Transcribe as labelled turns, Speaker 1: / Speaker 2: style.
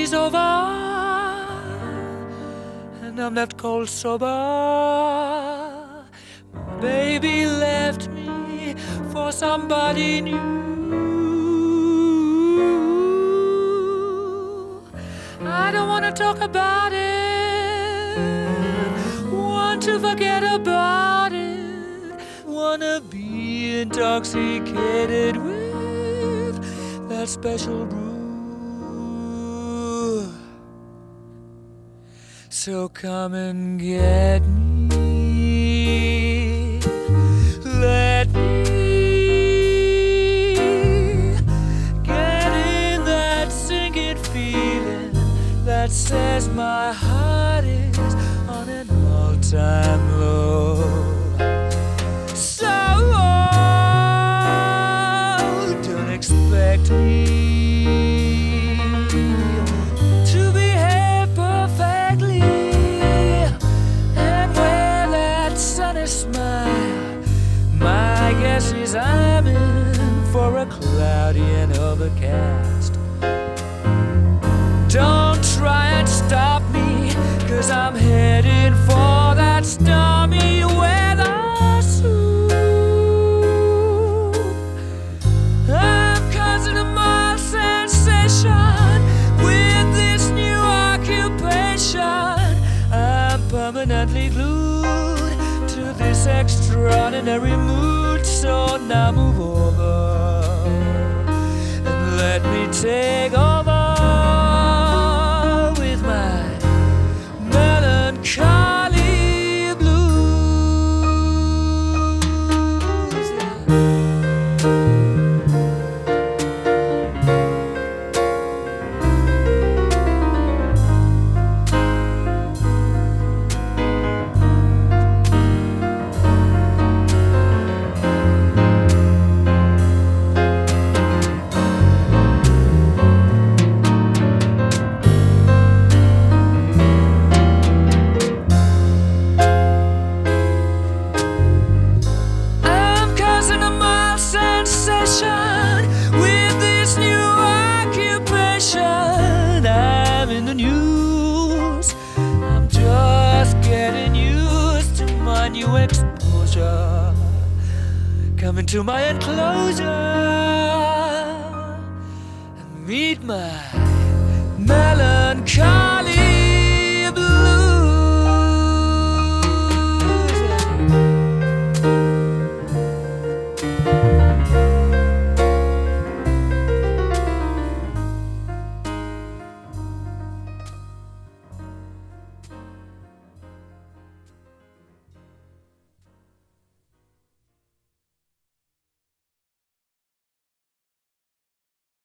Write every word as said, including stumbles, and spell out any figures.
Speaker 1: party's over and I'm left cold sober. My baby left me for somebody new. I don't wanna talk about it, want to forget about it, wanna be intoxicated with that special brew. So come and get me, let me get in that sinking feeling that says my heart is on an all-time low. So don't expect me to behave perfectly and wear that sunny smile. My guess is I'm in for a cloudy and overcast. Don't try and stop me, 'cause I'm heading for that stormy weather soon. I'm causing a mild sensation with this new occupation. I'm permanently glued to this extraordinary mood. So now move over and let me take over with my melancholy blues. With this new occupation, I'm in the news. I'm just getting used to my new exposure. Come into my enclosure and meet my melancholy